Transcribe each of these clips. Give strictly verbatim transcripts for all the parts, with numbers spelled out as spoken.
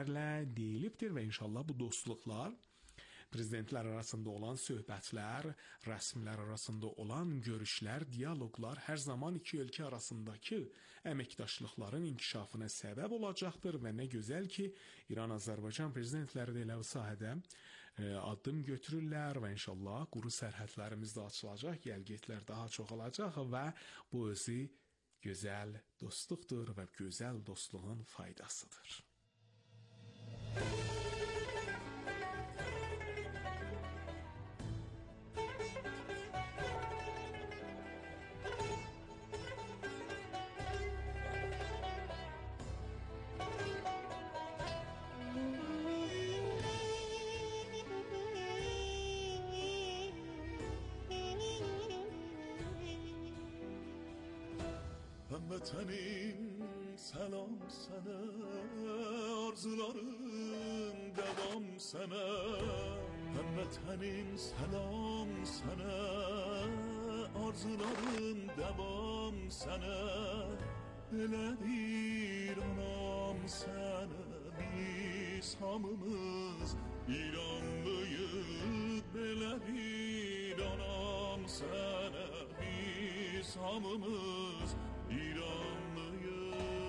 prezidentlərlə deyilibdir və inşallah bu dostluqlar prezidentlər arasında olan söhbətlər, rəsmilər arasında olan görüşlər, dialoqlar hər zaman iki ölkə arasındakı əməkdaşlıqların inkişafına səbəb olacaqdır və nə gözəl ki, İran-Azərbaycan prezidentləri də elə bu sahədə e, addım götürürlər və inşallah quru sərhədlərimiz də açılacaq, gəlgətlər daha çox olacaq və bu özü gözəl dostluqdur və gözəl dostluğun faydasıdır. Hamvatanim selam sana, arzularım devam sana. Hamvatanim selam sana, arzularım devam sana. Elədir anam sana, biz hamımız İranlıyıq. Elədir anam sana, biz hamımız İranlıyıq.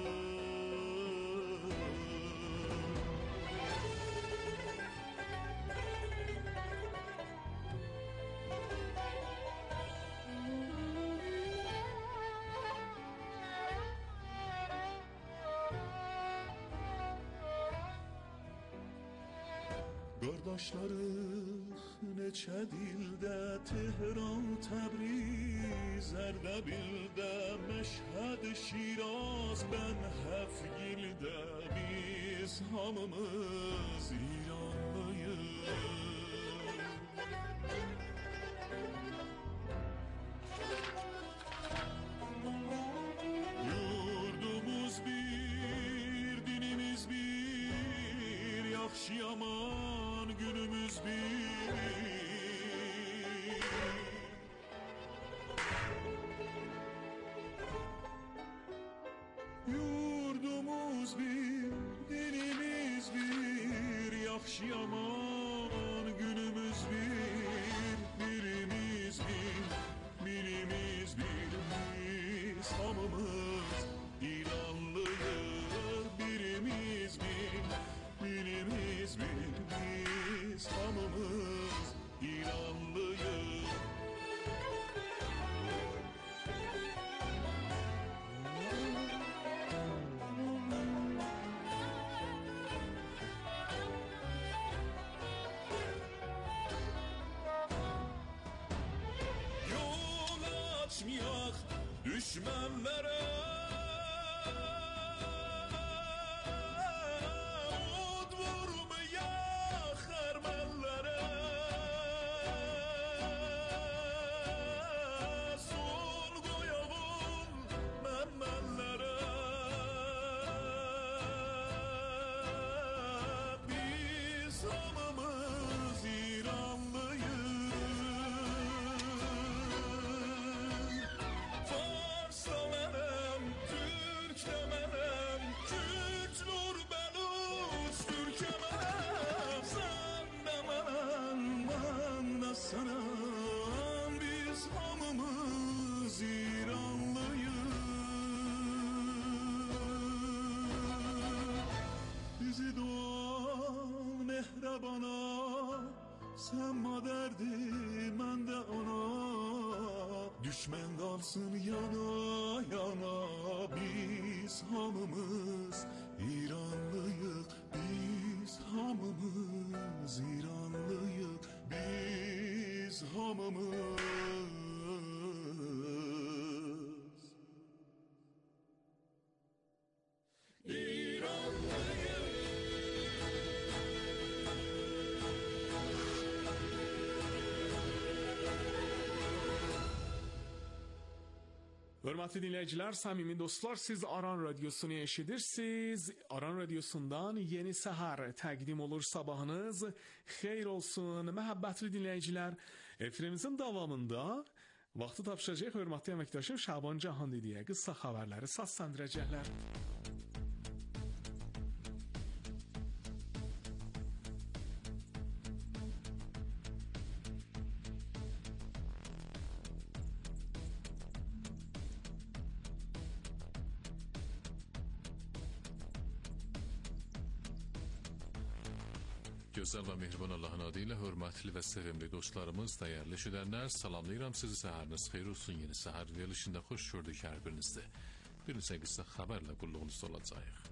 Qardaşlarıq neçə dildə, Tehran, Təbriz, Ərdəbildə, Məşhəd, Şiraz, Bən, Həfgildə, biz hamımız İranlıyıq. Yurdumuz bir, dinimiz bir, yaxşı yaman günümüz bir. Yurdumuz bir, dinimiz bir, yaxşı yaman günümüz bir. Birimiz bir, birimiz bir, biz hamımız İranlıyıq. Birimiz bir, birimiz bir, biz hamımız İranlıyıq. Yol açmayaq düşmənlərə, sen maderdi, mən də ona. Düşmən qalsın yana yana, biz hamımız İranlıyıq. Biz hamımız İranlıyıq. Biz hamımız İranlıyıq. Hörmətli dinləyicilər, samimi dostlar, siz Aran Radyosunu eşidirsiniz. Aran Radyosundan Yeni Səhər təqdim olur sabahınız. Xeyir olsun, məhəbbətli dinləyicilər. Efrimizin davamında vaxtı tapışacaq hörmətli əməkdaşım Şaban Cahandidiyə qısa xəbərləri səsləndirəcəklər. Gözəl və mehriban Allahın adı ilə hörmətli və sevimli dostlarımız, dəyərli eşidənlər, salamlayıram sizi, səhəriniz xeyir olsun. Yeni səhər verilişində xoş gördük hər birinizdə. Bir neçə qısa xəbərlə qulluğunuzda olacağıq.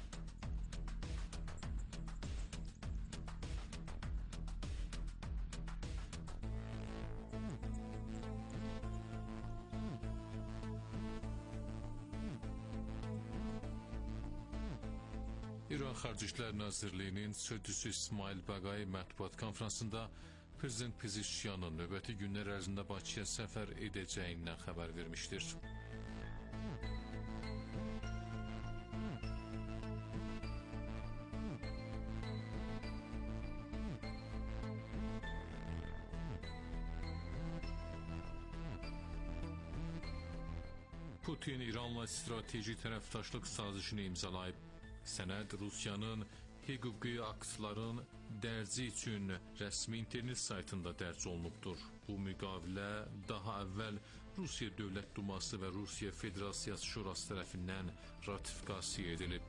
İran Xarici İşlər Nazirliyinin sözçüsü İsmail Bəqai mətbuat konfransında Prezident Pezeshkiyanın növbəti günlər ərzində Bakıya səfər edəcəyindən xəbər vermişdir. Putin İranla strateji tərəfdaşlıq sazişini imzalayıb. Sənəd Rusiyanın hüquqi aktların dərci üçün rəsmi internet saytında dərc olunubdur. Bu müqavilə daha əvvəl Rusiya Dövlət Duması və Rusiya Federasiyası Şurası tərəfindən ratifikasiya edilib.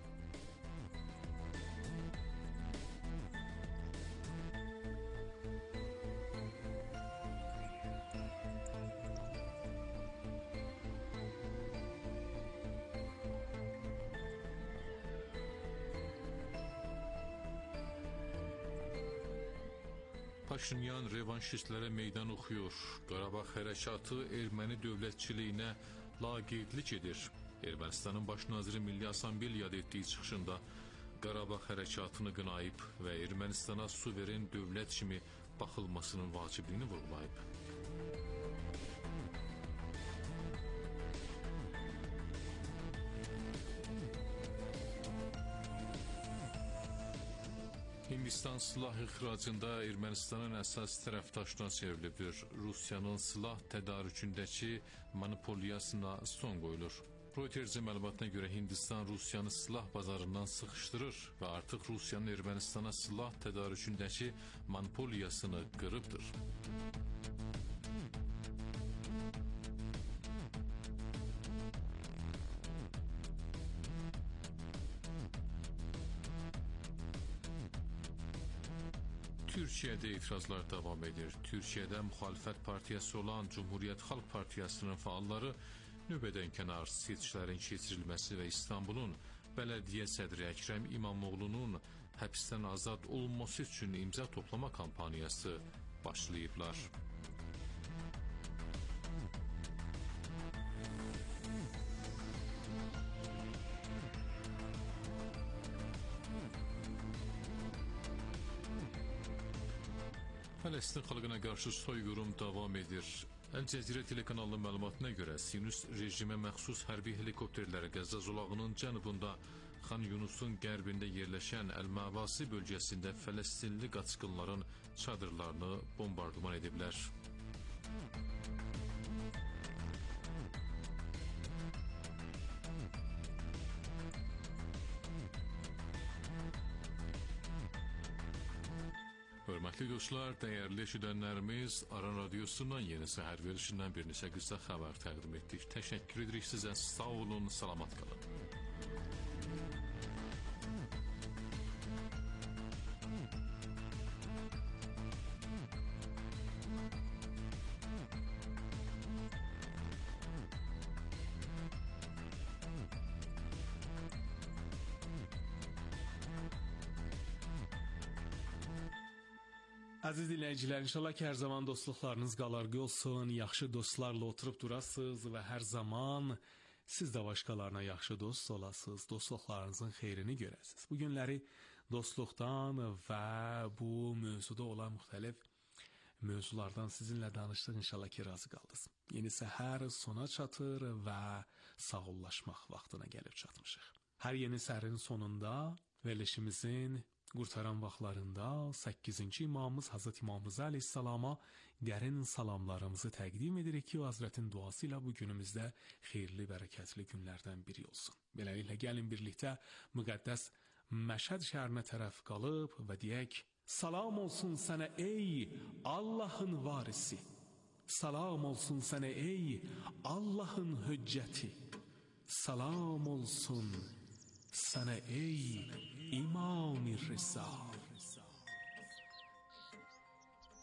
Paşinyan revanşistlərə meydan oxuyur. Qarabağ hərəkatı erməni dövlətçiliyinə laqeydlik edir. Ermənistanın baş naziri Milli Assamblea yad etdiyi çıxışında Qarabağ hərəkatını qınayıb və Ermənistana suveren dövlət kimi baxılmasının vacibliyini vurğulayıb. Hindistan silah ixracında Ermənistanın əsas tərəfdaşına çevrilibdir. Rusiyanın silah tədarükündəki monopoliyasına son qoyulur. Reutersin məlumatına görə Hindistan Rusiyanı silah bazarından sıxışdırır və artıq Rusiyanın Ermənistana silah tədarükündəki monopoliyasını qırıbdır. Türkiyədə etirazlar davam edir. Türkiyədə müxalifət partiyası olan Cumhuriyyət Xalq Partiyasının fəalları növbədənkənar seçkilərin keçirilməsi və İstanbulun bələdiyyə sədri Əkrəm İmamoğlu'nun həbsdən azad olunması üçün imza toplama kampaniyası başlayıblar. Fələstin xalqına qarşı soyqırım davam edir. Əl-Cəzirə telekanalının məlumatına görə Sinus rejimə məxsus hərbi helikopterləri Qəzza zolağının cənubunda Xan Yunusun qərbində yerləşən Əl-Məvasi bölgəsində Fələstinli qaçqınların çadırlarını bombardıman ediblər. Hörmətli dostlar, dəyərli eşidənlərimiz, Aran Radiosundan yeni səhər verilişindən bir neçə qısa xəbər təqdim etdik. Təşəkkür edirik sizə, sağ olun, salamat qalın. Əziz dinləyicilər, inşallah ki, hər zaman dostluqlarınız qalarqı olsun, yaxşı dostlarla oturub durasınız və hər zaman siz də başqalarına yaxşı dost olasınız, dostluqlarınızın xeyrini görəsiniz. Bu günləri dostluqdan və bu mövzuda olan müxtəlif mövzulardan sizinlə danışdıq, inşallah ki, razı qaldınız. Yeni səhər sona çatır və sağollaşmaq vaxtına gəlib çatmışıq. Hər yeni səhərin sonunda verilişimizin qurtaran vaxtlarında səkkizinci imamımız Hazreti İmam Rıza Aleyhisselama dərin salamlarımızı təqdim edirik ki, o Hazretin duası ilə bu günümüzdə xeyirli, bərəkətli günlərdən biri olsun. Beləliklə, gəlin birlikdə müqəddəs Məşhəd şəhərinə tərəf qalıb və deyək, salam olsun sənə ey Allahın varisi, salam olsun sənə ey Allahın hüccəti, salam olsun sənə ey İmam-ı Rıza.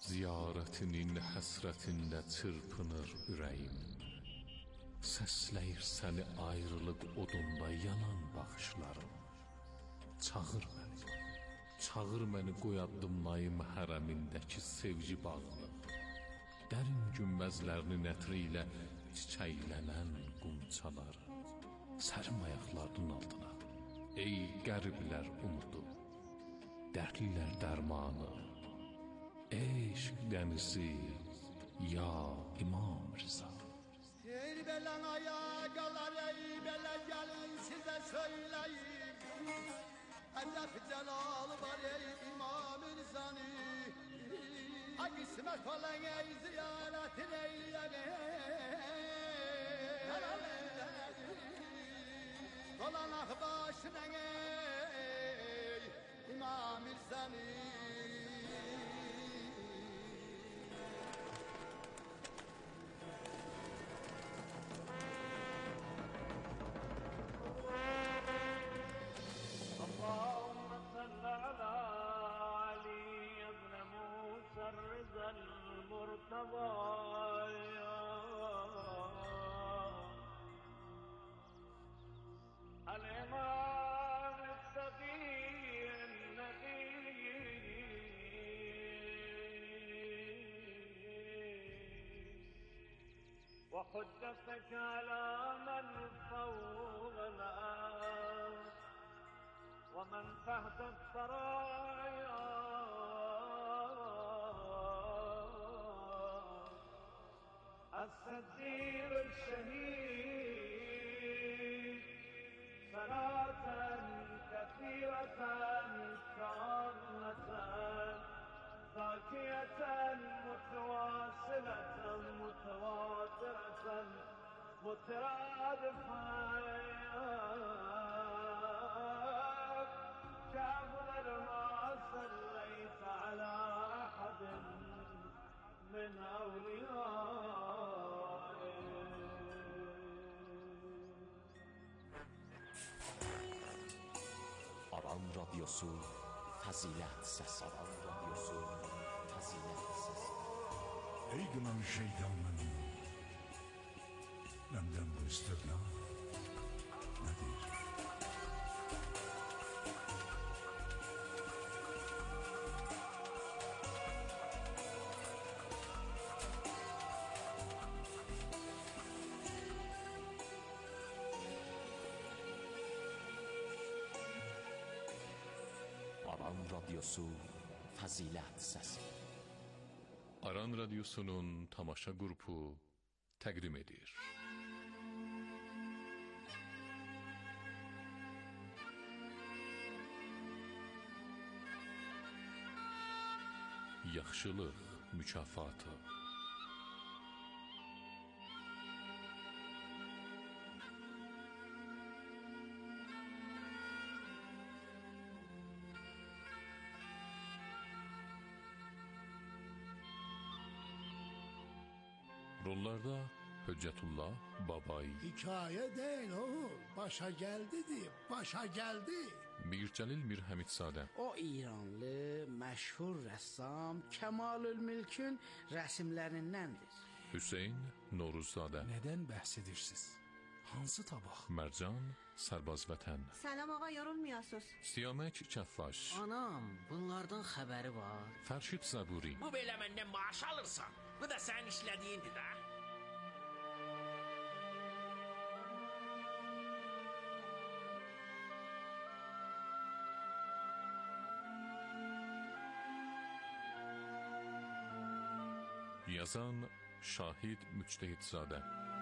Ziyarətinin həsrətində çırpınır ürəyim. Səsləyir səni ayrılıq odunda yanan baxışlarım. Çağır məni, çağır məni qoy addımlayım hərəmindəki sevgi bağını. Dərin günbəzlərinin ətri ilə çiçəklənən qumçaları. Sərim ayaqlarının altına, ey qəriblər umudu, dərdlilər dərmanı, eşq dənizi, ya İmam Rıza. Ey belen ayakalar, ey bele gelin size söyleyeyim. Edep celal var ey İmam Rıza'nı. Ay kısmet olan ey ziyaretin eyleyin. Dolanak başına ey İmam Rıza'nı. الإمام التقي النقي وحجتك على من فوق الأرض ومن تحت الثرايا السدير الشهيد صلاة كثيرة كاملة باقية متواصلة متواترة مترادفة كأفضل ما صليت على أحد من أوليائك. Aran Radyosu Fazilet Sesi. Aran Radyosu Fazilet Sesi. Ey gınan şeytanın, benden bu istirna nedir? Aran Radyosu Fazilet Sesi. Aran Radyosu'nun tamaşa qrupu təqdim edir. Yaxşılıq mükafatı. Rollarda Höccətullah Babay, Hikaye değil oğul, başa geldi deyip, başa geldi. Mircəlil Mirhəmidzadə, O İranlı məşhur rəssam Kəmalülmülkün rəsmlərindəndir. Hüseyn Noruzzadə, Nədən bəhs edirsiniz? Hansı tabaq? Mərcan Sərbazvətən, Selam ağa, yorulmuyorsunuz. Siyamək Kəffaş, Anam, bunlardan xəbəri var. Fərşid Zaburi, Bu belə məndən maaş alırsan. Bu da sənin işlədiyindir də. yazan Şahid Müctehidzadə,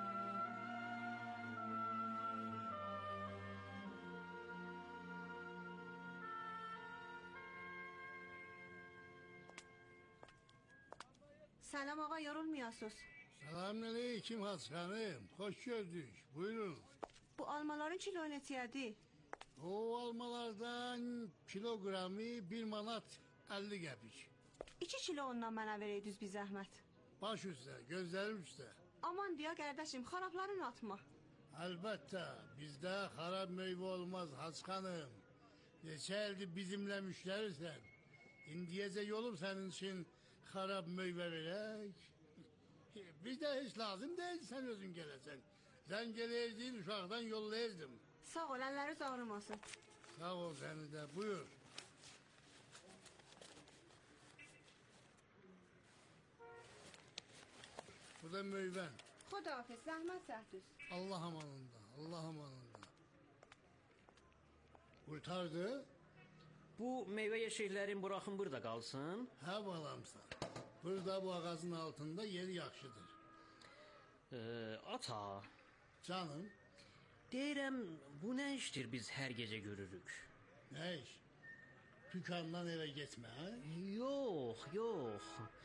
Selam ağa, yorulmuyorsunuz. Selamünaleyküm Haskanım, hoş gördük. Buyurun. Bu almaların kilo neçədir? O almalardan kilogramı bir manat elli qəpik. İki kilo ondan mənə verəydiniz bir zəhmət. Baş üstə, gözlerim üstə. Aman diyor kardeşim, xarabların atma. Elbette bizde harap meyve olmaz Haskanım. Neçə ildir bizimle müşterisən. İndiyəcə yolum senin için xarab meyvə verək. Bir də heç lazım deyil, sən özün gələsən. Zəng eləyəcəyin uşaqdan yollayırdım. Sağ ol, əlləriniz ağrımasın. Sağ ol səni də, buyur. Bu da meyvən. Xudahafiz, zəhmət səhvdüz. Allah amanında, Allah amanında. Kurtardı. Bu meyve yeşiklerin bırakın burada kalsın. Hə balamsan. Burada bu ağacın altında yeri yaxşıdır. Ee, ata. Canım. Deyirəm, bu ne iştir biz her gece görürük? Ne iş? Dükkandan eve gitme ha? Yok, yok.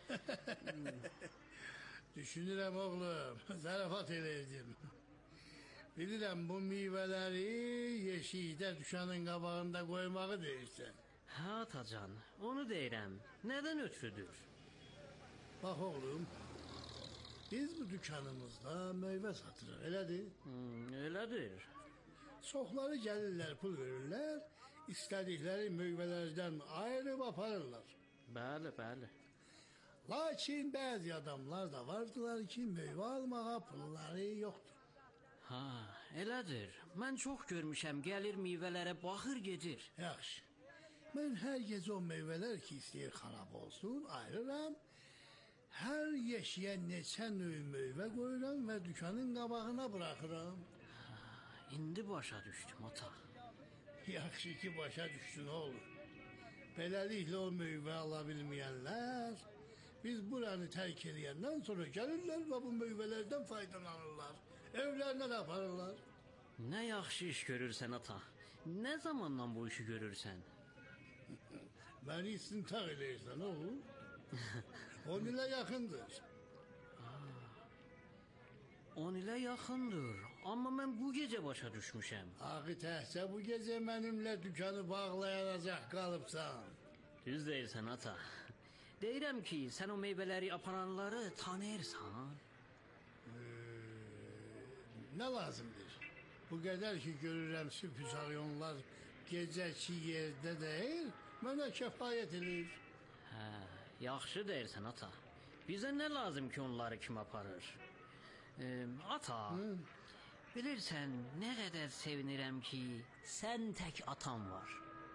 Düşünürəm oğlum, zarafat eləyəcəm. Bilirəm bu meyvələri yeşikdə dükkanın qabağında koymağı deyirsən. Ha atacan, onu deyirəm. Neden ötürüdür? Bak oğlum, biz bu dükkanımızda meyve satırıq, elədir? Hmm, elədir. Çoxları gəlirlər, pul verirlər, istədikləri meyvələrdən ayırıb aparırlar. Bəli, bəli. Lakin bəzi adamlar da vardılar ki, meyvə almağa pulları yoxdur. Ha, elədir. Mən çox görmüşəm, gəlir meyvələrə baxır gedir. Yaxşı. Mən hər gecə o meyvələr ki, istəyir xarab olsun, ayırıram. Hər yeşiyə neçə növ meyvə qoyuram və dükkanın qabağına bırakıram. Ha, indi başa düşdüm ata. Yaxşı ki, başa düşdün oğlum. Beləliklə o meyvə ala bilməyənlər, biz buranı tərk edəndən sonra gəlirlər və bu meyvələrdən faydalanırlar. Evlərinə aparırlar. Nə yaxşı iş görürsən ata. Nə zamandan bu işi görürsən? Məni istintaq eləyirsən oğlum. On ilə yaxındır. On ilə yaxındır. Amma mən bu gecə başa düşmüşəm. Axı təhcə bu gecə mənimlə dükkanı bağlayacaq qalıbsan. Düz deyirsən ata. Deyirəm ki, sən o meyvələri aparanları tanıyırsan. Nə lazımdır? Bu qədər ki görürəm sübhüsaryonlar gecəki yerdə deyil, mənə kəfayət edir. Hə, yaxşı deyirsən ata. Bizə nə lazım ki onları kim aparır? Ee, ata, Hı? bilirsən nə qədər sevinirəm ki sən tək atam var.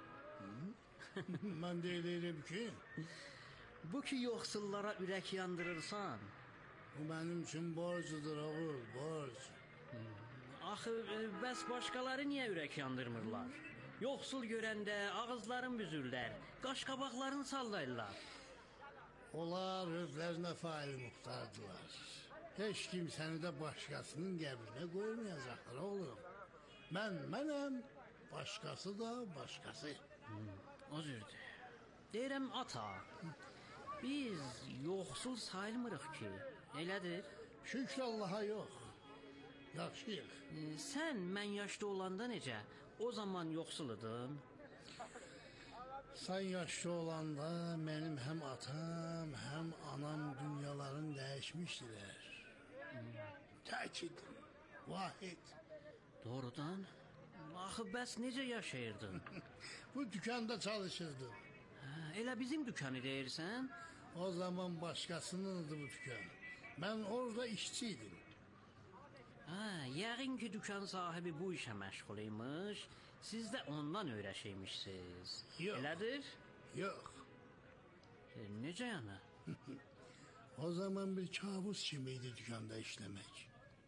Mən deyirəm ki, bu ki yoxsullara ürək yandırırsan. Bu mənim üçün borcudur oğul, borc. Axı, bəs başqaları niyə ürək yandırmırlar? Yoxsul görəndə ağızların büzürlər, qaşqabaqlarını sallayırlar. Onlar özlərinə fail muxtardılar. Heç kim səni də başqasının qəbrinə qoymayacaqlar oğlum. Mən mənəm, başqası da başqası. Hmm, o cürdür. Deyirəm ata, biz yoxsul sayılmırıq ki, elədir? Şükür Allaha yox. Yaxşıyıq. Ee, sən mən yaşlı olanda necə? O zaman yoxsul idin? Sən yaşlı olanda mənim həm atam, həm anam dünyaların dəyişmişdilər. Hmm. Tək idim, vahid. Doğrudan? Axı bəs necə yaşayırdın? Bu dükkanda çalışırdım. Hə, elə bizim dükkanı deyirsən? O zaman başqasınındı bu dükkan. Mən orada işçi idim. Ha, yəqin ki dükkan sahibi bu işə məşğul imiş, siz də ondan öyrəşəymişsiniz. Yox. Elədir? Yox. E, necə yəni? O zaman bir kabus kimiydi dükkanda işləmək.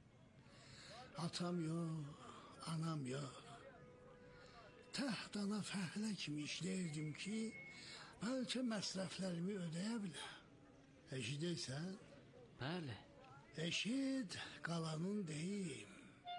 Atam yox, anam yox. Təhdana fəhlə kimi işləyirdim ki, bəlkə məsrəflərimi ödəyə biləm. Eşidəysən? Bəli. Eşid, qalanın deyim.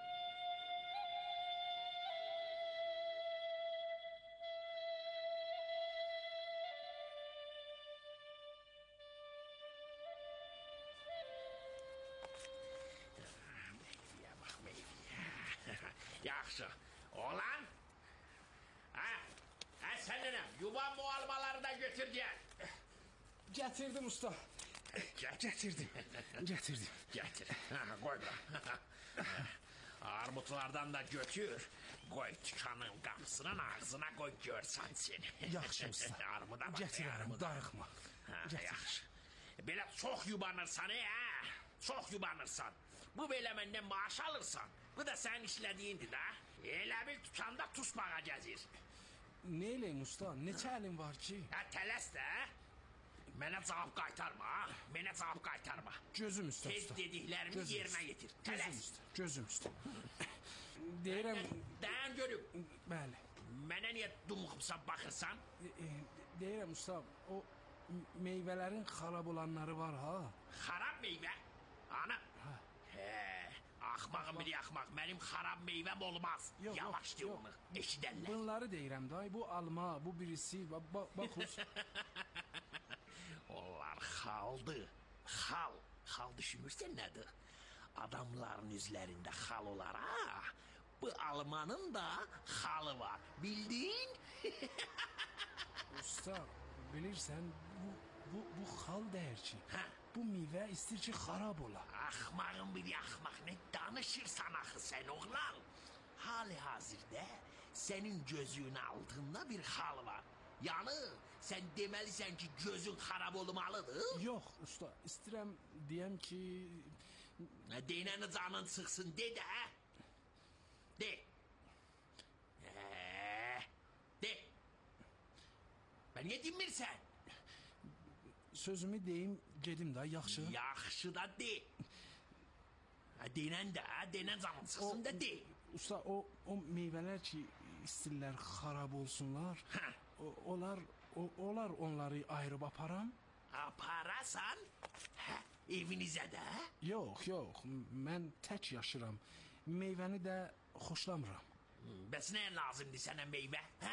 Yaxşı. Oğlan. Ha? Ha sen ne? Yuvan bu almaları da götür gel. Getirdim usta. Getirdim. Getirdim. Getir. Ha, koy bırak. Armutlardan da götür. Koy dükkanın kapısının ağzına koy görsen seni. Yaxşı usta. Armuda bak. Getirəm, darıxma. Ha, Getir. yaxşı. Belə çox yubanırsan, hə? Çox yubanırsan. Bu belə məndən maaş alırsan. Bu da sənin işlədiyindir də. Elə bil dükkanda tusmağa gəzir. Nə eləyim usta? Neçə əlim var ki? Hə, tələs də. Mənə cavab qaytarma, ha? Mənə cavab qaytarma. Gözüm üstə Tez usta. dediklərimi Gözüm yerinə üstə. yetir. Gözüm Tələs. üstə. Gözüm üstə. Deyirəm... Dayan görüm. Bəli. Mənə niyə dumğubsan baxırsan? E, e, deyirəm usta, o meyvələrin xarab olanları var ha? Xarab meyvə? Ana. Hə, axmağın biri axmaq. Mənim xarab meyvəm olmaz. Yox, Yavaş de yox, onu. Eşidərlər. Bunları deyirəm day, bu alma, bu birisi, bax bax. Onlar xaldır. Xal. Xal düşünürsən nədir? Adamların üzlərində xal olar ha. Bu almanın da xalı var. Bildin? Usta, bilirsən, bu, bu, bu xal dəyər ki. Hə? Bu meyvə istir ki, xarab ola. Axmağın biri axmaq. Nə danışırsan axı sən oğlan? Hali hazırda sənin gözünün altında bir xal var. Yani sen demelisən ki gözün xarab olmalıdır. Yox usta, istirəm deyəm ki... Deynəni canın çıxsın de də. De. Ee, de. Ben niye dinmirsən? Sözümü deyim, gedim da, yaxşı. Yaxşı da de. Deynən də, deynən canın çıxsın da de. Usta, o, o meyvələr ki istirlər xarab olsunlar, o, onlar, o, onlar onları ayırıb aparam. Aparasan? Hə, evinizə də? Yox, yox, mən tək yaşıram. Meyvəni də xoşlamıram. Bəs nəyə lazımdır sənə meyvə, hə?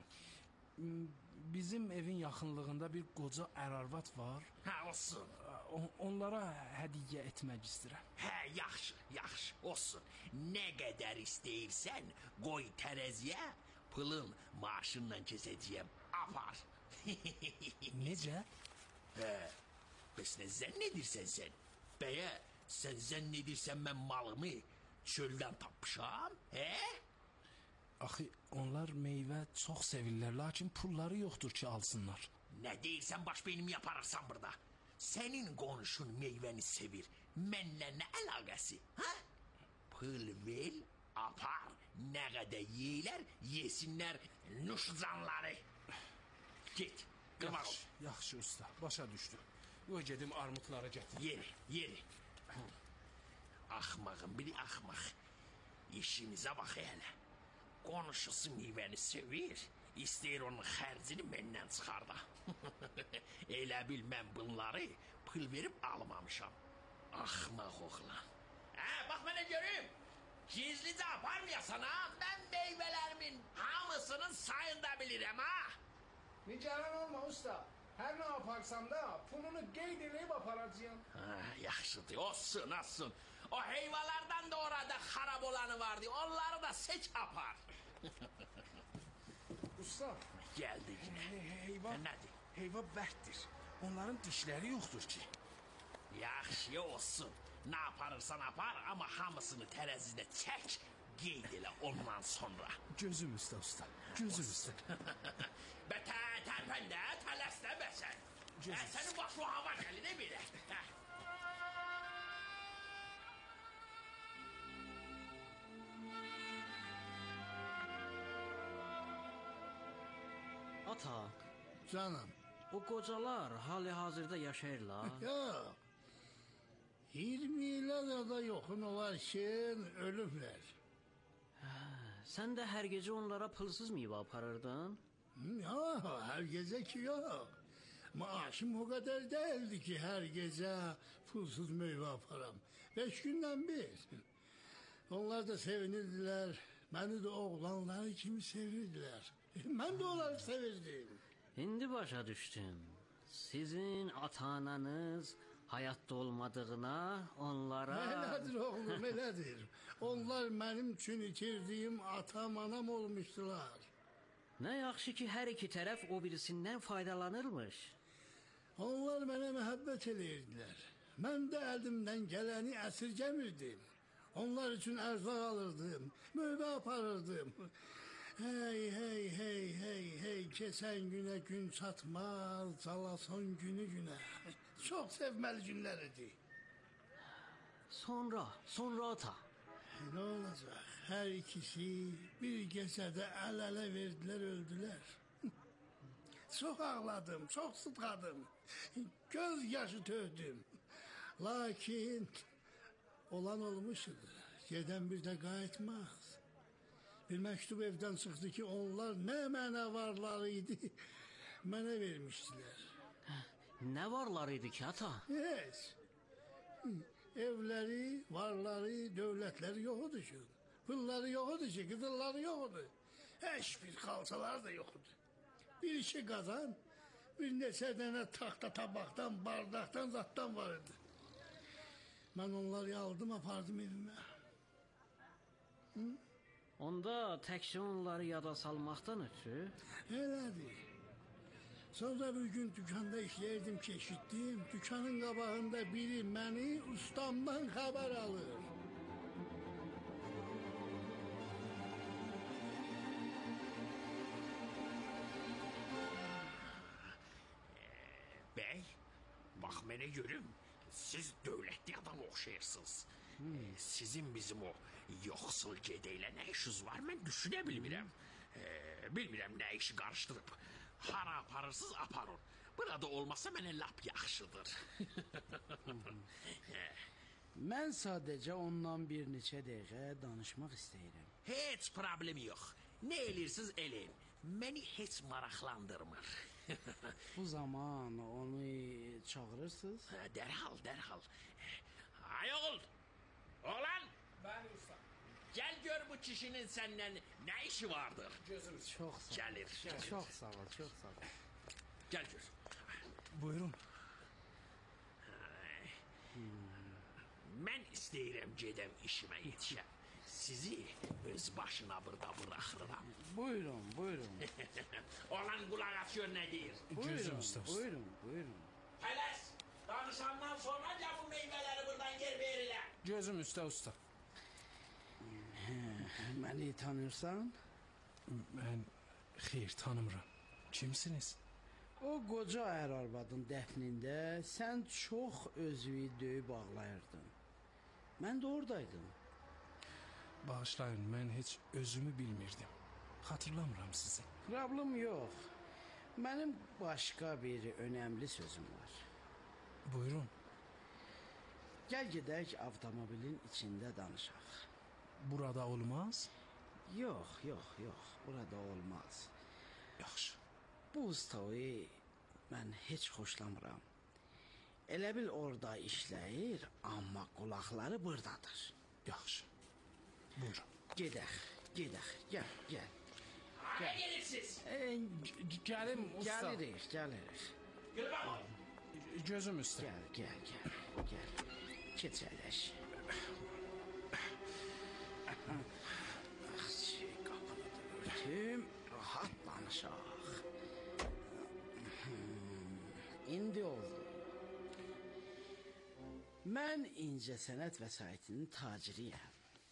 Bizim evin yaxınlığında bir qoca ərarvat var. Hə, olsun. O, onlara hədiyyə etmək istəyirəm. Hə, yaxşı, yaxşı, olsun. Nə qədər istəyirsən, qoy tərəziyə, pılın maaşınla kesəcəyəm, apar. Necə? Hə, bəs nə zənn edirsən sən? Bəyə, sən zənn edirsən mən malımı çöldən tapmışam, hə? Axı, onlar meyvə çox sevirlər, lakin pulları yoxdur ki, alsınlar. Nə deyirsən, baş beynimi yaparırsan burada? Sənin qonşun meyvəni sevir, mənlə nə əlaqəsi, hə? Pul ver, apar, nə qədər yeyilər, yesinlər nuşcanları. Get, qırmaq ol. Yaxşı, yaxşı usta, başa düşdü. Qoy gedim armutları gətir. Yeri, yeri. Axmağın biri axmaq. İşimizə bax elə. Qonşusu meyvəni sevir, istəyir onun xərcini məndən çıxarda. Elə bil mən bunları pul verib almamışam. Axmaq oğlan. Hə, bax mənə görüm. Gizlicə aparmayasan ha, mən meyvələrimin hamısının sayında bilirəm ha. Nigaran olma usta. Hər nə yaparsam da pulunu qeyd edib aparacağım. Ha, yaxşıdır, olsun, olsun. O heyvalardan da orada xarab olanı vardı, onları da seç apar. Usta. Geldi yine. Heyva, Nədir? heyva bərtdir. Onların dişləri yoxdur ki. Yaxşı olsun. Ne yaparırsan apar ama hamısını tərəzidə çək, qeyd elə ondan sonra. Gözüm üstə usta, gözüm üstə. Bə tə tərpəndə, tələsdə bəsən. Hə, sənin başlı hava gəlir, nə belə? Hə. Ata, Canım. o qocalar hali hazırda yaşayırlar. Yox. iyirmi ilə da yoxun olar ki, ölüblər. Hə, sən də hər gecə onlara pulsuz meyvə aparırdın? Yox, hər gecə ki yox. Maaşım o qədər değildi ki hər gecə pulsuz meyvə aparam. Beş gündən bir. Onlar da sevinirdilər. Beni de oğlanları kimi sevirdilər. Mən də onları sevirdim. İndi başa düşdüm. Sizin ata-ananız hayatta olmadığına onlara... Elədir oğlum, elədir. Onlar mənim üçün itirdiyim atam, anam olmuşdular. Nə yaxşı ki, hər iki tərəf o birisindən faydalanırmış. Onlar mənə məhəbbət eləyirdilər. Mən də əlimdən gələni əsirgəmirdim. Onlar üçün ərzaq alırdım, meyvə aparırdım. Hey, hey, hey, hey, hey, keçən günə gün çatmaz, calason günü günə. Çox sevməli günlər idi. Sonra, sonra ata. Nə olacaq? Hər ikisi bir gecədə əl-ələ verdilər, öldülər. Çox ağladım, çox sıtqadım. Göz yaşı töydüm. Lakin olan olmuşdu. Gedən bir də qayıtmaz. Bir məktub evdən çıxdı ki, onlar nə mənə varları idi, mənə vermişdilər. Nə varları idi ki, ata? Heç. Evləri, varları, dövlətləri yox idi ki. Pulları yox idi ki, qızılları yox idi. Heç bir xalçalar da yox idi. Bir işi qazan, bir neçə dənə taxta tabaqdan, bardaqdan, zatdan var idi. Mən onları aldım, apardım evimə. Hı? Onda təkcə onları yada salmaqdan ötürü? Elədir. Sonra bir gün dükanda işləyirdim ki, eşitdim. Dükkanın qabağında biri məni ustamdan xəbər alır. Bəy, bax mənə görüm, siz dövlətli adam oxşayırsınız. Hmm. E, sizin bizim o yoxsul gedəylə nə işiniz var, mən düşünə bilmirəm. E, bilmirəm nə işi qarışdırıb. Hara aparırsınız, aparın. Burada olmasa mənə lap yaxşıdır. Mən sadəcə ondan bir neçə dəqiqə danışmaq istəyirəm. Heç problemi yox. Nə eləyirsiniz, eləyin. Məni heç maraqlandırmır. Bu zaman onu çağırırsınız? Dərhal, dərhal. Ay oğul, oğlan. Bəli, usta. Gəl gör bu kişinin səndən nə işi vardır. Gözüm çox sağ ol. Gəlir. Çox, çox sağ ol, çox sağ ol. Gəl gör. Buyurun. Hmm. Mən istəyirəm gedəm işimə yetişəm. Sizi öz başına burada bıraxıram. Buyurun, buyurun. Olan qulaq açıyor nə deyir? Buyurun, buyurun, buyurun. Tələs, danışandan sonra ya bu meyvələri buradan yer verirlər. Gözüm üstə usta. Məni tanırsan? Mən xeyr tanımıram. Kimsiniz? O qoca ər arvadın dəfnində sən çox özünü döyüb ağlayırdın. Mən də oradaydım. Bağışlayın, mən heç özümü bilmirdim. Xatırlamıram sizi. Problem yox. Mənim başqa bir önəmli sözüm var. Buyurun. Gəl gedək avtomobilin içində danışaq. Burada olmaz? Yox, yox, yox. Burada olmaz. Yaxşı. Bu ustayı mən heç xoşlamıram. Elə bil orada işləyir, amma qulaqları buradadır. Yaxşı. Buyurun. Gedək, gedək. Gəl, gəl. Hara gelirsiniz? E, Gəlim usta. Gəlirik, gəlirik. Gül bax. Gözüm üstə. Gəl, gəl, gəl, gəl. Keç əyləş. Axçı, qapını da örtüm, rahat danışaq. İndi oldu. Mən incəsənət vəsaitinin taciriyəm.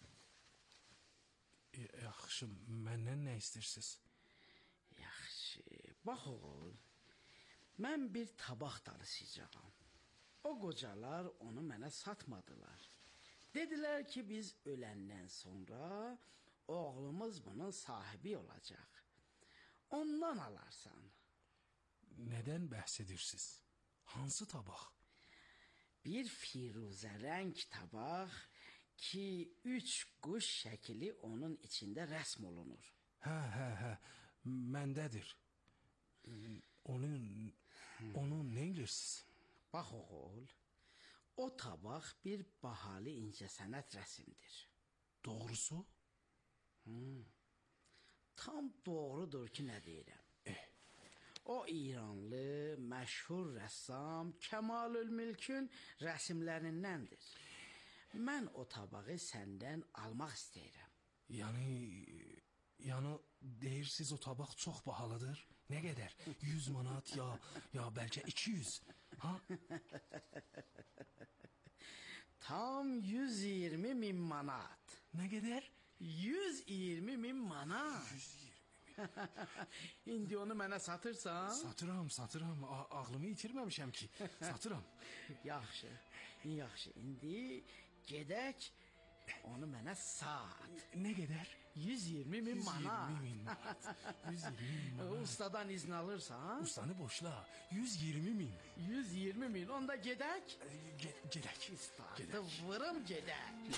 Yaxşı, məndən nə istəyirsiniz? Yaxşı, bax oğul, mən bir tabaq darısıyacağam. O qocalar onu mənə satmadılar. Dedilər ki, biz öləndən sonra oğlumuz bunun sahibi olacaq. Ondan alarsan. Nədən bəhs edirsiniz? Hansı tabaq? Bir firuzə rəng tabaq ki, üç quş şəkili onun içində rəsm olunur. Hə, hə, hə, məndədir. Onun, onu nə edirsiniz? Bax oğul, o tabaq bir bahalı incəsənət rəsimdir. Doğrusu? Hmm. Tam doğrudur ki, nə deyirəm. Eh. O İranlı, məşhur rəssam Kəmalülmülkün rəsimlərindəndir. Mən o tabağı səndən almaq istəyirəm. Yəni, yəni deyirsiniz o tabaq çox bahalıdır. Nə qədər? yüz manat ya, ya bəlkə iki yüz. Ha? Tam yüz iyirmi min manat. Nə qədər? yüz iyirmi min manat. yüz iyirmi min. İndi onu mənə satırsan? Satıram, satıram. A ağlımı itirməmişəm ki. Satıram. Yaxşı, yaxşı. İndi gedək, onu mənə sat. Nə qədər? yüz iyirmi min manat. yüz iyirmi min manat. yüz iyirmi min manat. Ustadan izin alırsan? Ustanı boşla. yüz iyirmi min. yüz iyirmi min. Onda gedək? Ge gedək. Ustadı vırım gedək.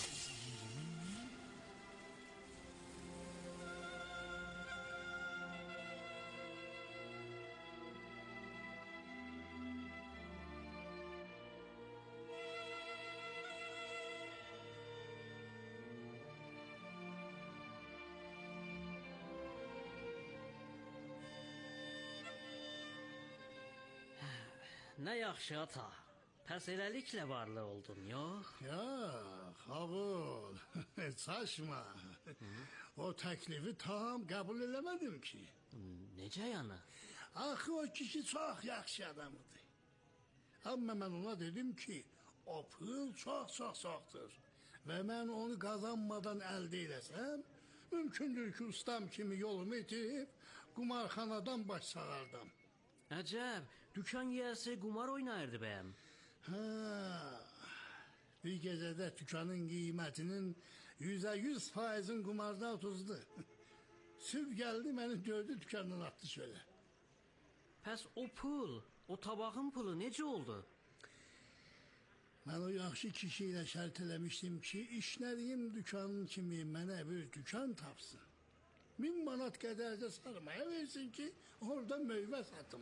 Nə yaxşı ata. Pəs eləliklə varlı oldun, yox? Yox, oğul. Saçma. O təklifi tam qəbul eləmədim ki. Necə yəni? Axı o kişi çox yaxşı adamıdır. Amma mən ona dedim ki, o pul çox-çox çoxdur. Və mən onu qazanmadan əldə eləsəm, mümkündür ki, ustam kimi yolumu itirib, qumarxanadan baş sağardım. Əcəb, dükan yiyəsi qumar oynayırdı bəyəm. Hə, bir gecədə dükanın qiymətinin yüzə yüz faizin qumarda otuzdu. Sübh gəldi, məni gördü, dükandan atdı şöyle. Pəs o pul, o tabağın pulu necə oldu? Mən o yaxşı kişi ilə şərt eləmişdim ki, işlədiyim dükanın kimi mənə bir dükan tapsın. Min manat qədərcə sarmaya versin ki, orada meyvə satım.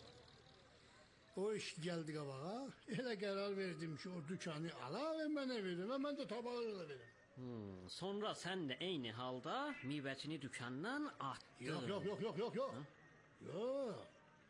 O iş gəldi qabağa, elə qərar verdim ki, o dükanı ala və mənə verir və mən də tabağı da verim. Hmm, sonra sən də eyni halda meyvəçini dükandan atdın. Yox, yox, yox, yox, yox, yox. Yox.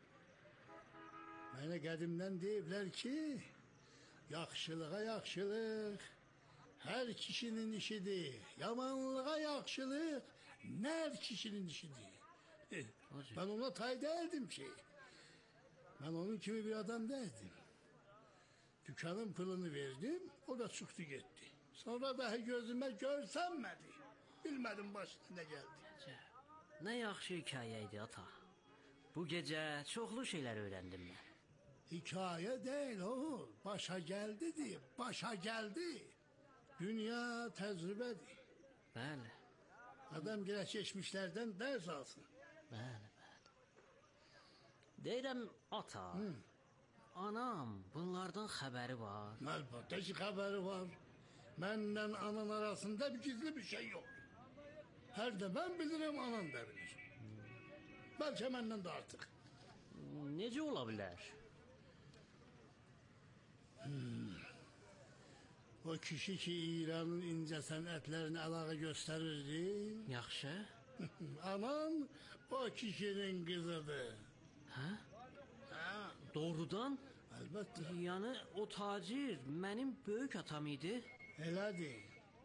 Mənə qədimdən deyiblər ki, yaxşılığa yaxşılıq hər kişinin işidir. Yamanlığa yaxşılıq nər kişinin işidir. Ben ona tay değildim ki. Ben onun kimi bir adam değildim. Dükkanın pulunu verdim, o da çıktı gitti. Sonra dahi gözüme görsenmedi. Bilmedim başına ne geldi. Ne yaxşı hikayə idi ata. Bu gecə çoxlu şeylər öyrəndim mən. Hikaye değil oğul. Başa geldi diye. Başa geldi. Dünya tecrübedir. Bəli. Adam gene geçmişlerden ders alsın. Bəli, bəli. Deyirəm ata. Hı. Anam bunlardan xəbəri var. Əlbəttə ki xəbəri var. Mənlə anan arasında bir gizli bir şey yok. Her de ben bilirim, anan da bilir. Belki məndən də artıq. Necə ola bilər? Hmm. O kişi ki İran'ın ince sənətlərini əlağı göstərirdi. Yaxşı. Anan o kişinin qızıdır. Hə? Hə. Doğrudan? Əlbəttə. Yəni o tacir mənim böyük atam idi. Elədir.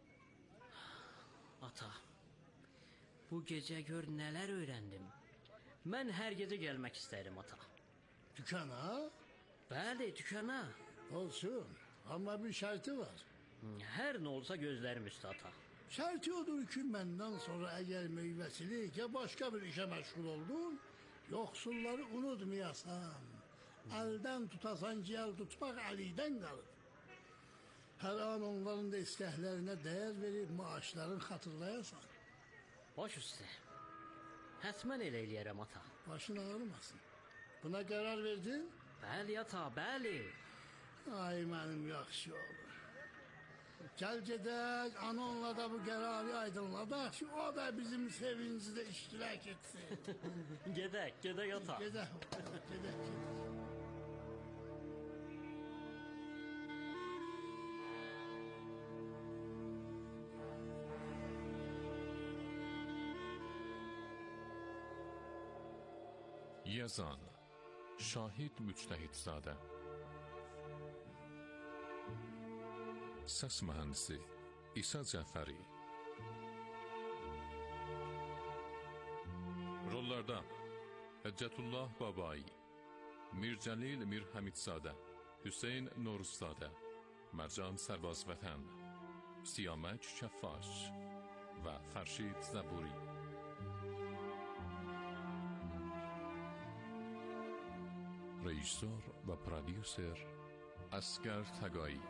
Ata, bu gecə gör nələr öyrəndim. Mən hər gecə gəlmək istəyirəm ata. Dükana? Bəli, dükana. Olsun, amma bir şərti var. Hər nə olsa gözlərim üstə ata. Şərti odur ki, məndən sonra əgər meyvəsilik ya başqa bir işə məşğul oldun, yoxsulları unutmayasan. Əldən tutasan ki, əl tutmaq əlidən qalır. Hər an onların da istəklərinə dəyər verib maaşların xatırlayasan. Baş üstə. Həttəmən elə eləyərəm ata. Başın ağrımasın. Buna qərar verdin? Bəli ata, bəli. Ay mənim yaxşı oğlum. Gəl gedək, anonla da bu qərarı aydınladaq ki, o da bizim sevincimizdə iştirak etsin. Gedək, gedək ata. Gedək, gedək, gedək. Yazan Şahid Müctəhidzadə. Səs mühəndisi İsa Cəfəri. Rollarda Həccətullah Babai, Mircəlil Mirhəmidzadə, Hüseyn Noruzzadə, Mərcan Sərbazvətən, Siyamək Kəffaş və Fərşid Zəburi. رئیسور و پرودیوسر اسگر تگایی.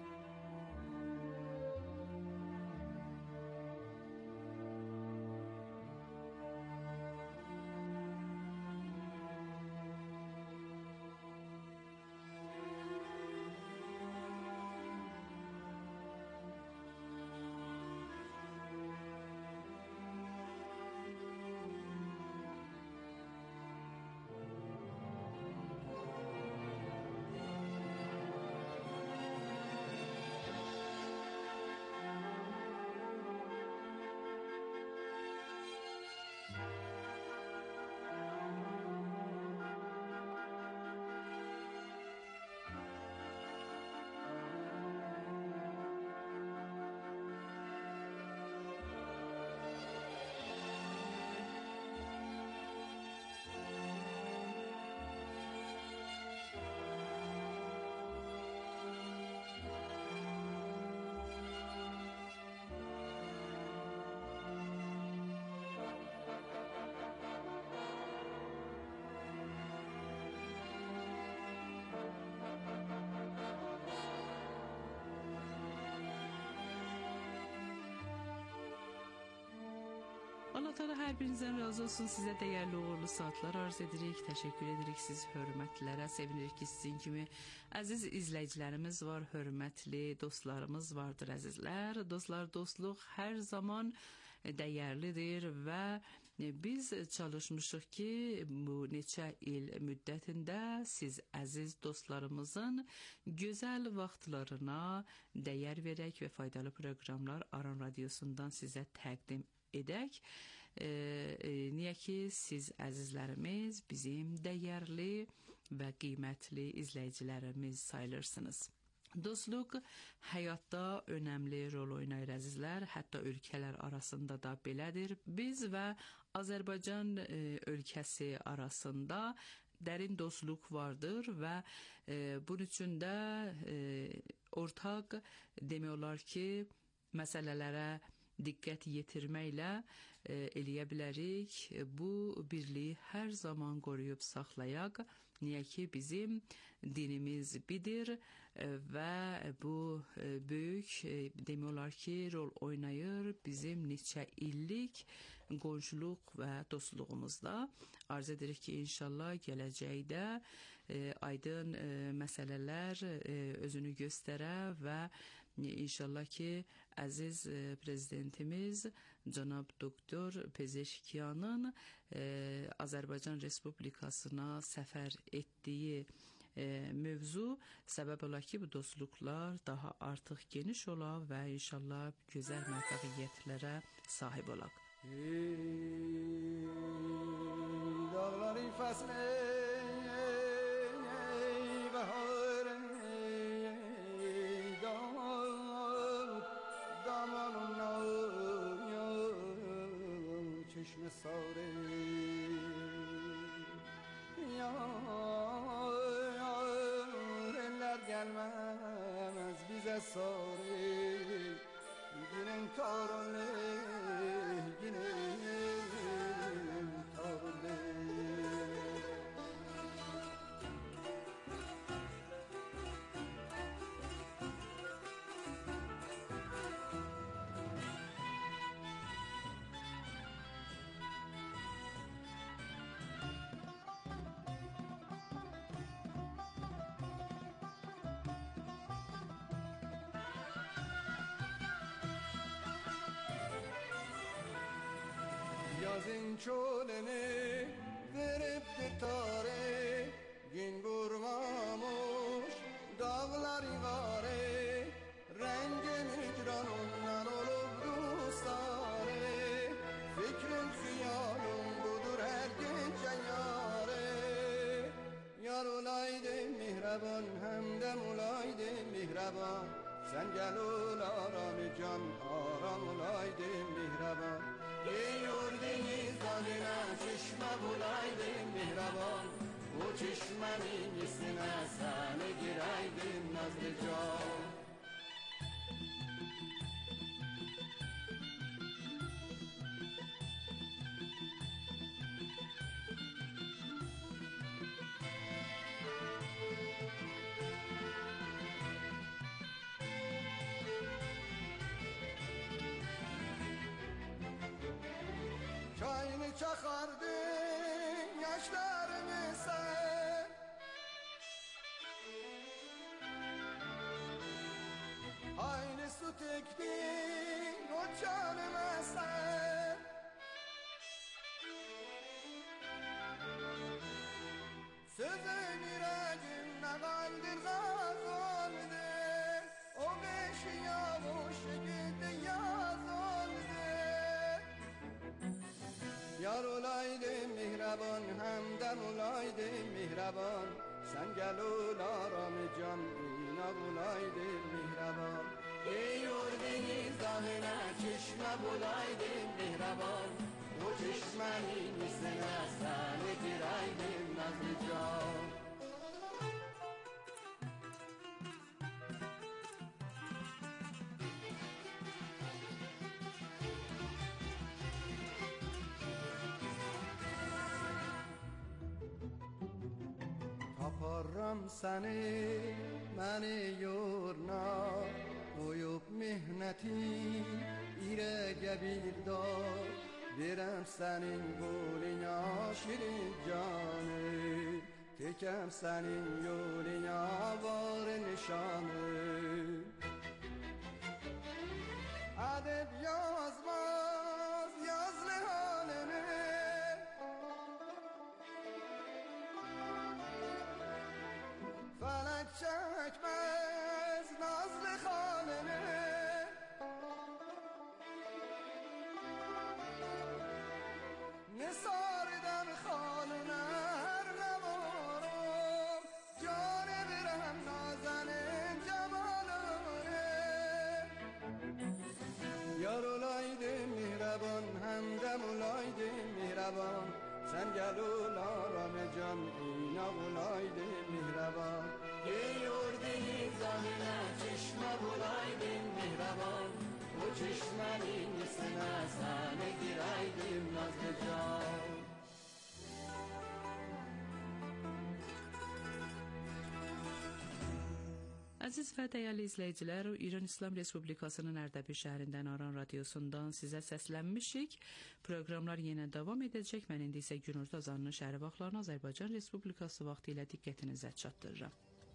Allah Teala hər birinizdən razı olsun. Sizə dəyərli uğurlu saatlar arz edirik. Təşəkkür edirik siz hörmətlərə. Sevinirik ki, sizin kimi əziz izləyicilərimiz var, hörmətli dostlarımız vardır əzizlər. Dostlar, dostluq hər zaman dəyərlidir və biz çalışmışıq ki, bu neçə il müddətində siz əziz dostlarımızın gözəl vaxtlarına dəyər verək və faydalı proqramlar Aran Radiosundan sizə təqdim edək. E, e, niyə ki siz əzizlərimiz bizim dəyərli və qiymətli izləyicilərimiz sayılırsınız. Dostluq həyatda önəmli rol oynayır əzizlər, hətta ölkələr arasında da belədir. Biz və Azərbaycan e, ölkəsi arasında dərin dostluq vardır və e, bunun üçün də e, ortaq demək olar ki, məsələlərə diqqət yetirməklə e, eləyə bilərik. Bu birliyi hər zaman qoruyub saxlayaq. Niyə ki bizim dinimiz bidir e, və bu e, böyük e, demək olar ki rol oynayır bizim neçə illik qonşuluq və dostluğumuzda. Arz edirik ki inşallah gələcəkdə e, aydın e, məsələlər e, özünü göstərə və İnşallah ki əziz e, prezidentimiz cənab doktor Pezeşkiyanın e, Azərbaycan Respublikasına səfər etdiyi e, mövzu səbəb ola ki bu dostluqlar daha artıq geniş ola və inşallah gözəl müvəffəqiyyətlərə sahib olaq. Ey dağların fəsli ey bahar چشم ساره yâreler gelmez bize sare günün karole günün karole Yazın çölüne verip bir tare gün vurmamış dağları vare rengi micran onlar olurdu sare fikrim hıyalım budur her gece yare yar olaydı mihraban hem de olaydı mihraban sen gel ol aram can aram olaydı mihraban Geliyor deniz adına çeşme bulaydın mihraban Bu çeşmenin içine seni gireydin nazlı can Aynı çakardın yaşlarımı sen. Aynı su tektin o canıma sen. Sözün yüreğimde kaldır gaz oldu. O beş yavuş gitti yaz oldu. Yar olaydın mihraban hemdem olaydın mihraban. Sen gel ol aramı can inak olaydın mihraban. Ey yurdini zahine çeşme bulaydın mihraban. O çeşmenin üstüne seni gireydim nazlı can. Taparram seni məni yorna. Koyup mihneti irege bir dar. Verem senin golüne şirin canı. Tekem senin yoluna var nişanı. Adep yazmaz yazlı halini. Felek çekmez nazlı halini. Nisardan halına her ne varım. Canı birem nazenin cemalını. Yar olaydın mihraban hemdem olaydın mihraban. Sen gel ol aramı can inak olaydın mihraban. Ey yurdini zahine çeşme bulaydın mihraban. O çeşmenin üstüne seni gireydim nazlı can. Əziz və dəyərli izləyicilər, İran İslam Respublikasının Ərdəbil şəhərindən Aran radiosundan sizə səslənmişik. Proqramlar yenə davam edəcək. Mən indi isə günorta azanının şəhəri vaxtlarını Azərbaycan Respublikası vaxtı ilə diqqətinizə çatdırıram.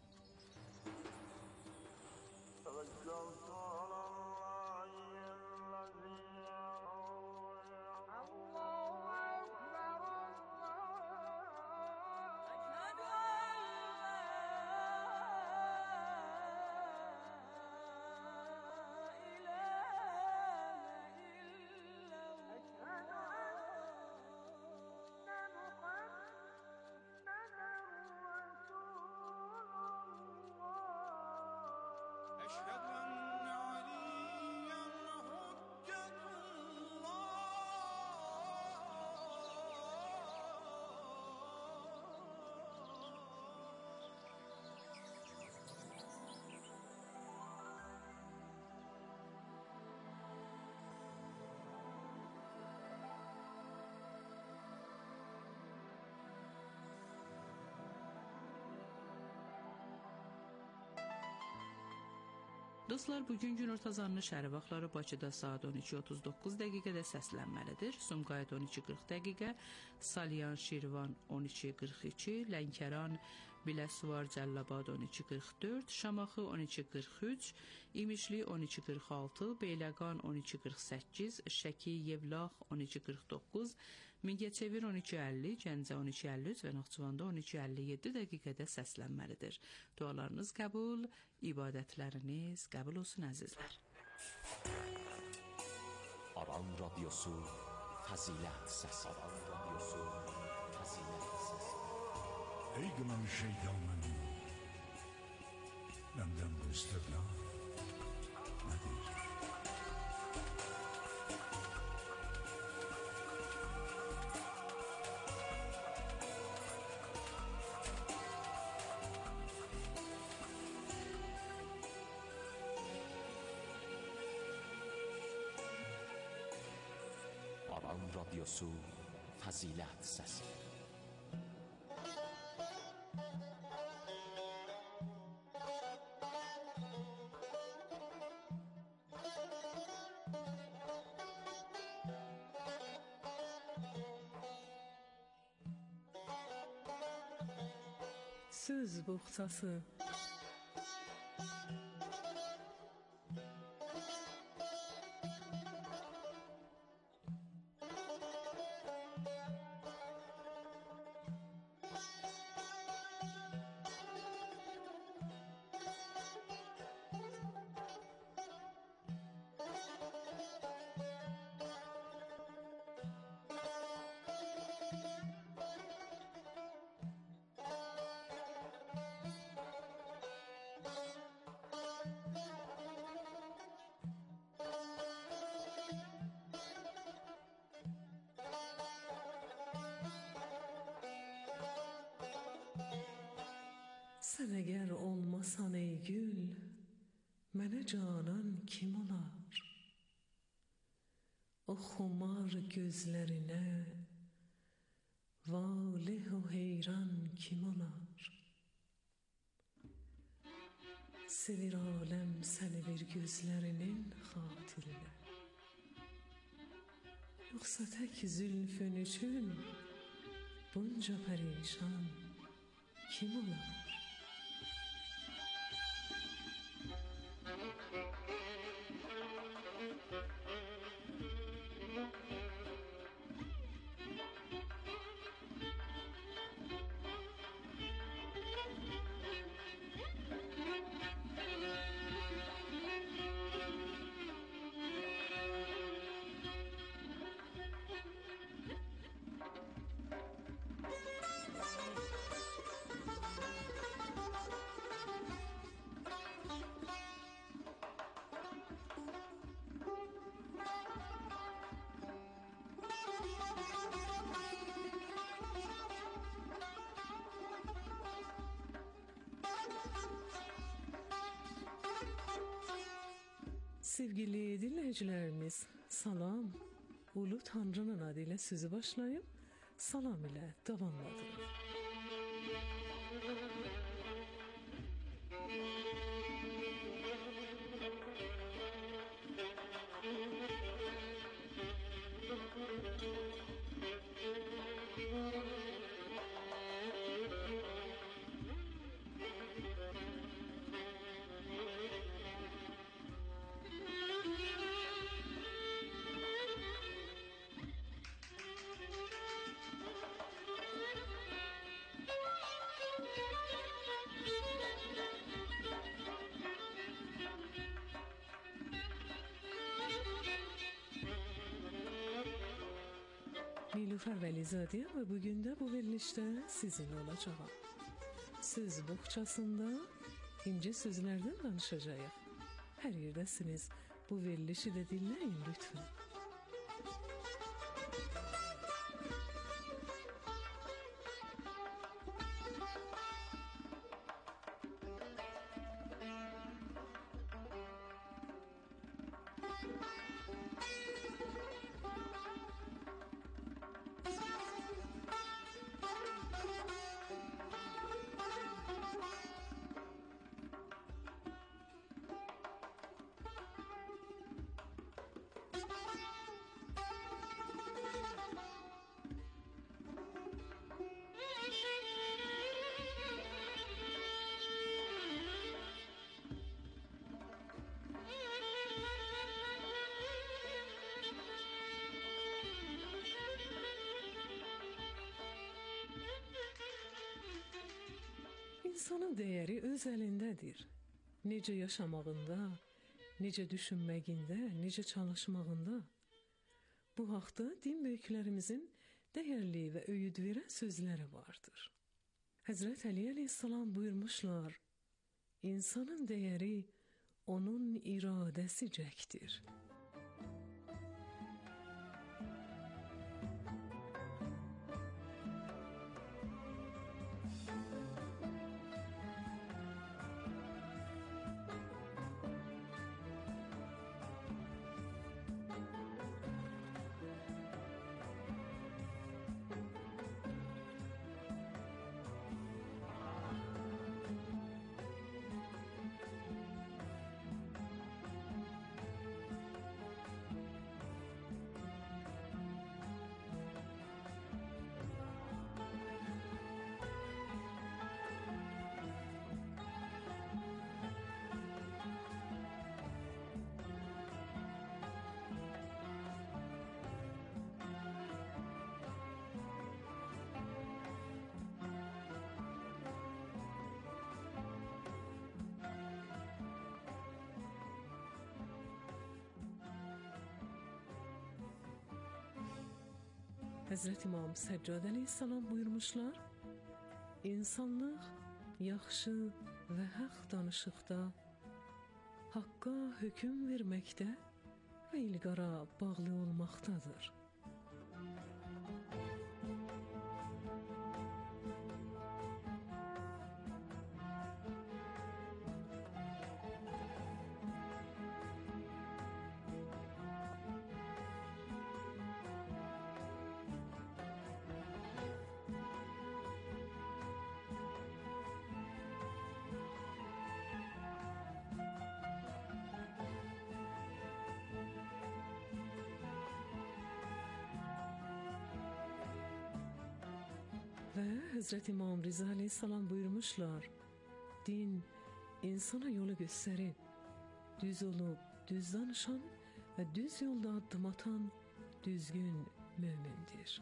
Dostlar, bugün günorta azanının şəhəri vaxtları Bakıda saat on iki otuz doqquz dəqiqədə səslənməlidir. Sumqayıt on iki qırx dəqiqə, Salyan, Şirvan on iki qırx iki, Lənkəran, Biləsuvar, Cəllabad on iki qırx dörd, Şamaxı on iki qırx üç, İmişli on iki qırx altı, Beyləqan on iki qırx səkkiz, Şəki, Yevlax on iki qırx doqquz, Mingəçevir on iki əlli, Gəncə on iki əlli üç və Naxçıvanda on iki əlli yeddi dəqiqədə səslənməlidir. Dualarınız qəbul, ibadətləriniz qəbul olsun əzizlər. Aran radyosu Fəzilət səsi. Aran radyosu Fəzilət səsi. Ey gılan şeytanın, benden bu istirna nedir? Aran radyosu Fəzilət səsi. Söz boğçası. Sən əgər olmasan ey gül, mənə canan kim olar? O xumar gözlərinə valeh o heyran kim olar? Sevir aləm səni bir gözlərinin xatirinə, yoxsa tək zülfün üçün bunca pərişan kim olar? Sevgili dinləyicilərimiz, salam. Ulu Tanrının adı ilə sözü başlayıb, salam ilə davamladırıq. Nilüfer Vəlizadəyəm və bugün də bu verilişdə sizinlə olacağım. Söz boğçasında ince sözlərdən danışacağıq. Hər yerdəsiniz, bu verilişi də dinləyin lütfən. İnsanın dəyəri öz əlindədir. Necə yaşamağında, necə düşünməyində, necə çalışmağında. Bu haqda din böyüklərimizin dəyərli və öyüd verən sözləri vardır. Həzrət Əli əleyhissalam buyurmuşlar, insanın dəyəri onun iradəsicəkdir. Həzrət İmam Səccad əleyhissalam buyurmuşlar, insanlıq yaxşı və haqq danışıqda, haqqa hökm verməkdə və ilqara bağlı olmaqdadır. Və Həzrət İmam Riza əleyhissalam buyurmuşlar, din insana yolu göstərir, düz olub düz danışan və düz yolda addım atan düzgün mömindir.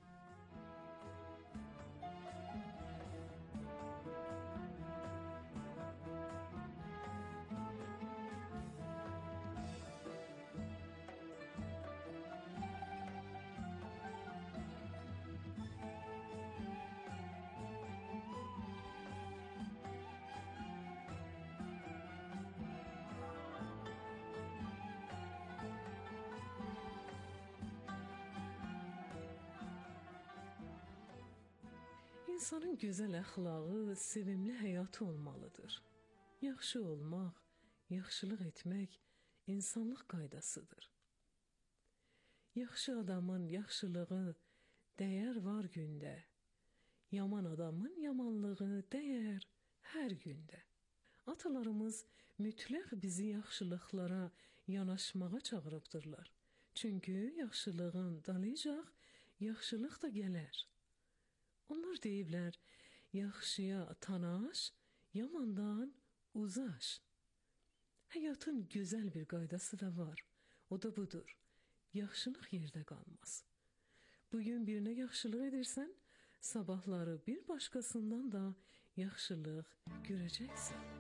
İnsanın gözəl əxlaqı, sevimli həyatı olmalıdır. Yaxşı olmaq, yaxşılıq etmək insanlıq qaydasıdır. Yaxşı adamın yaxşılığı dəyər var gündə, yaman adamın yamanlığı dəyər hər gündə. Atalarımız mütləq bizi yaxşılıqlara yanaşmağa çağırıbdırlar. Çünki yaxşılığın dalıcaq, yaxşılıq da gələr. Onlar deyiblər, yaxşıya tanaş, yamandan uzaş. Həyatın gözəl bir qaydası da var, o da budur, yaxşılıq yerdə qalmaz. Bugün birinə yaxşılıq edirsən, sabahları bir başqasından da yaxşılıq görəcəksən.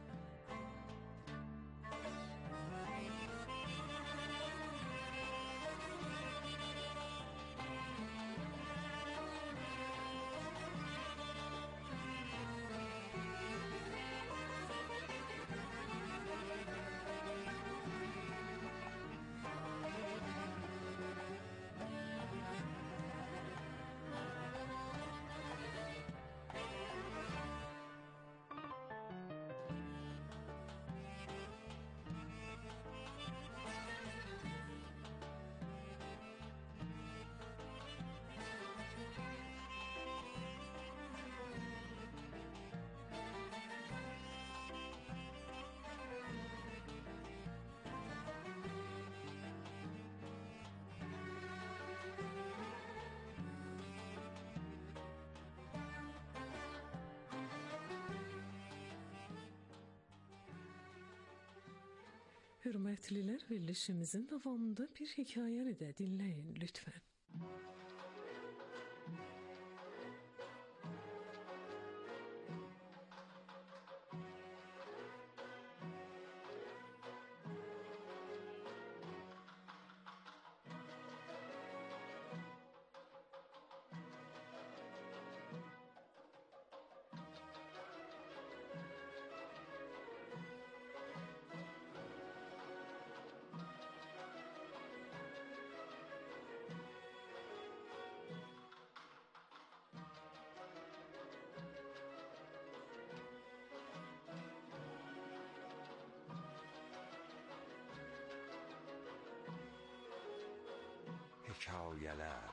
Hörmətlilər, verilişimizin davamında bir hekayəni də dinləyin lütfən. Hekayələr.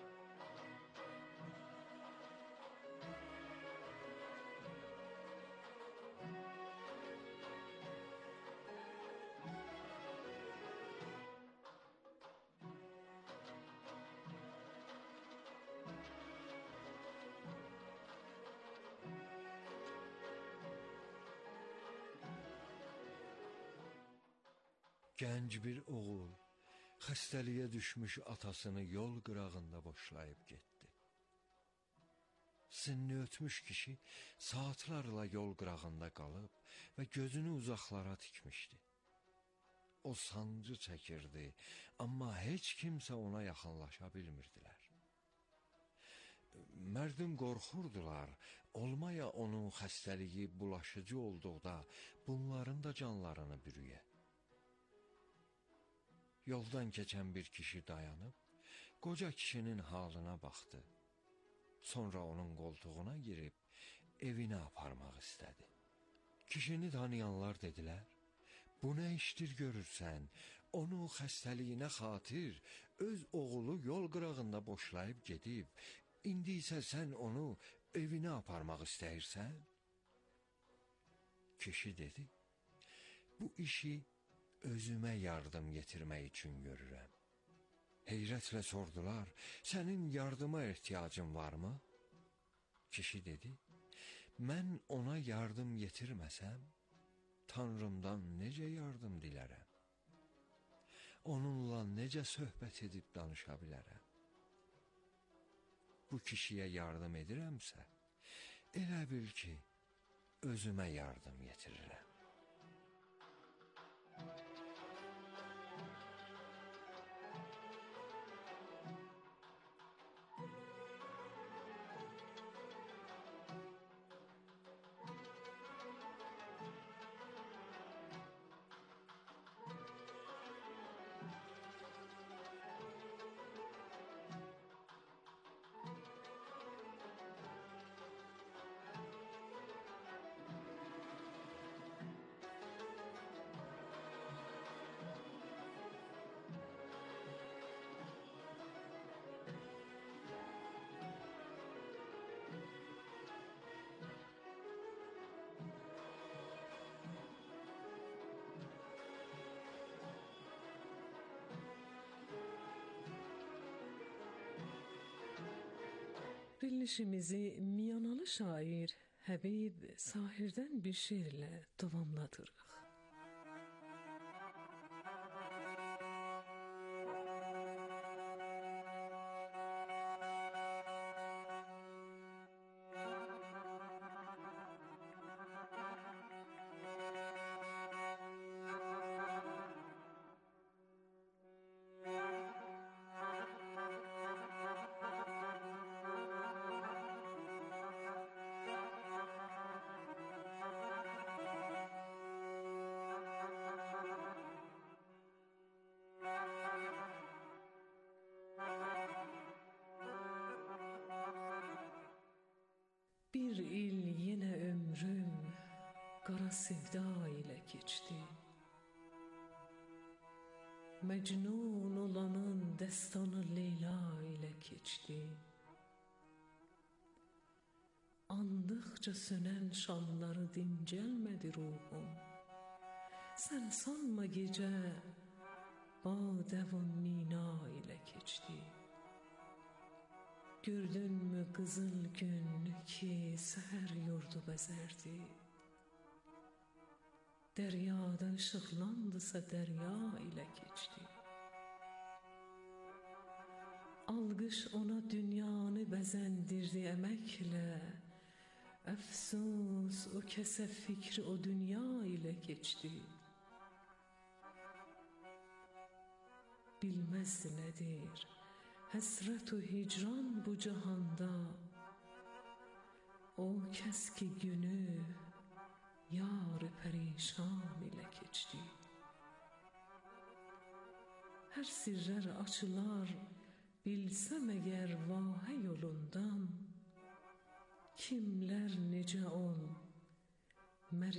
Gənc bir oğul xəstəliyə düşmüş atasını yol qırağında boşlayıb getdi. Sinni ötmüş kişi saatlarla yol qırağında qalıb və gözünü uzaqlara tikmişdi. O sancı çəkirdi, amma heç kimsə ona yaxınlaşa bilmirdilər. Mərdum qorxurdular, olmaya onun xəstəliyi bulaşıcı olduqda bunların da canlarını bürüyə. Yoldan keçən bir kişi dayanıb, qoca kişinin halına baxdı. Sonra onun qoltuğuna girib, evinə aparmaq istədi. Kişini tanıyanlar dedilər, bu nə işdir görürsən, onun xəstəliyinə xatir öz oğlu yol qırağında boşlayıb gedib, indi isə sən onu evinə aparmaq istəyirsən? Kişi dedi, bu işi özümə yardım yetirmək üçün görürəm. Heyrətlə sordular, sənin yardıma ehtiyacın varmı? Kişi dedi, mən ona yardım yetirməsəm, Tanrımdan necə yardım dilərəm? Onunla necə söhbət edib danışa bilərəm? Bu kişiyə yardım edirəmsə, elə bil ki, özümə yardım yetirirəm. Verilişimizi Miyanalı şair Həbib Sahirdən bir şeirlə davamladırıq. Bir il yenə ömrüm qara sevda ilə keçdi. Məcnun olanın dəstanı Leyla ilə keçdi. Andıqca sönən şamları dincəlmədi ruhum. Sən sanma gecə badəv-ı mina ilə keçdi. Gördünmü qızıl gün ki səhər yurdu bəzərdi. Dəryada işıqlandısa dərya ilə keçdi. Alqış ona dünyanı bəzəndirdi əməklə. Əfsus o kəsə fikri o dünya ilə keçdi. Bilməzdi nədir həsrət-ü hicran bu cahanda. O kəs ki günü yar-ı pərişan ilə keçdi. Hər sirrər açılar bilsəm əgər vahə yolundan. Kimlər necə ol